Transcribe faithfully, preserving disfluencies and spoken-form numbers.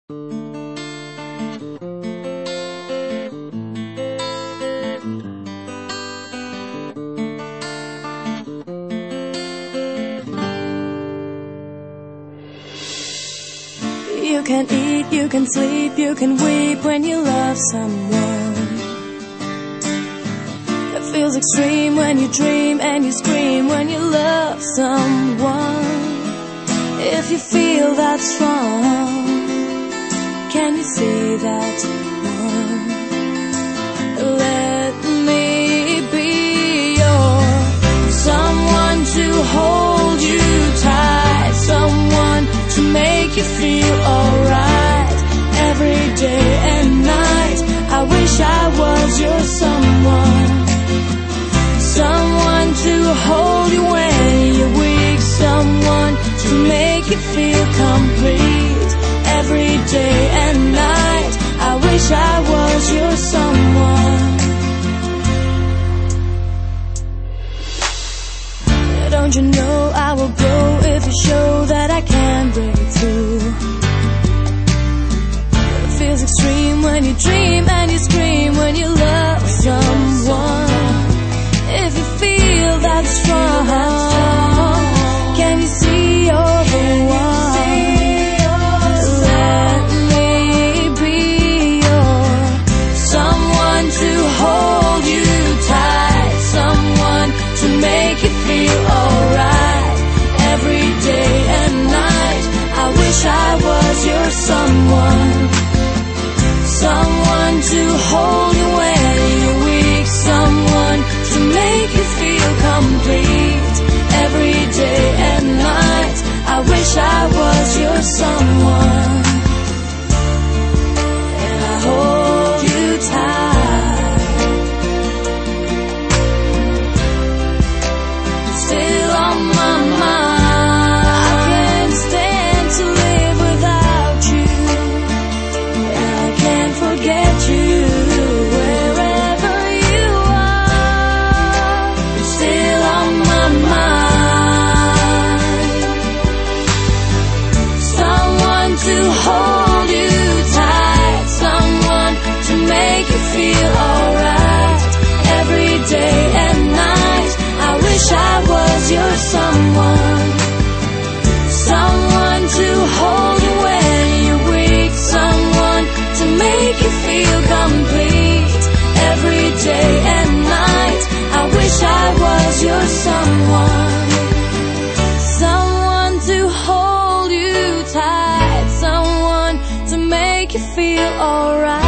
You can eat, you can sleep, you can weep when you love someone. It feels extreme when you dream and you scream when you love someone. If you feel that strong, can you see that one? Let me be your someone to hold you tight, someone to make you feel alright every day and night. I wish I was your someone, someone to hold you when you're weak, someone to make you feel complete every day and night. I wish I was your someone. Don't you know I will go if you show that I can break through? It feels extreme when you dream and you scream when you love someone. If you feel that strong, can you see you're the one? Let me be your someone to hold you tight, someone to make you feel alright every day and night. I wish I was your someone, someone to hold you when you're weak, someone to make you feel complete every day and night. I wish I was your someone, and I hold you tight, still on my mind. I can't stand to live without you, and I can't forget you. Wherever you are, you're still on my mind. Someone to hold you tight, someone to make you feel alright every day and night. I wish I was your someone, someone to hold you when you're weak, someone to make you feel complete every day and night. I wish I was your someone, someone to hold you tight, someone to make you feel alright.